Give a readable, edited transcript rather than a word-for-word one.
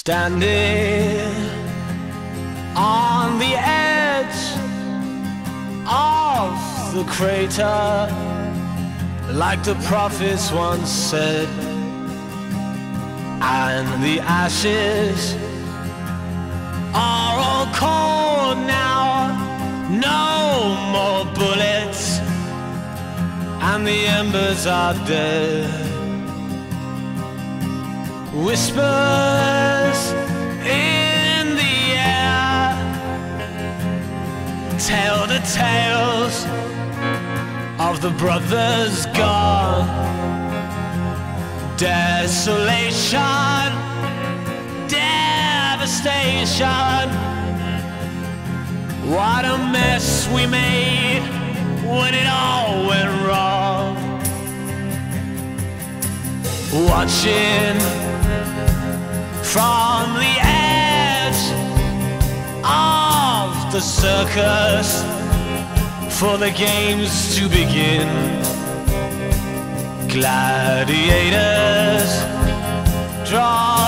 Standing on the edge of the crater, like the prophets once said, and the ashes are all cold now, no more bullets, and the embers are dead. Whispers in the air tell the tales of the brothers gone. Desolation, devastation. What a mess we made when it all went wrong. Watching from the edge of the circus for the games to begin. Gladiators draw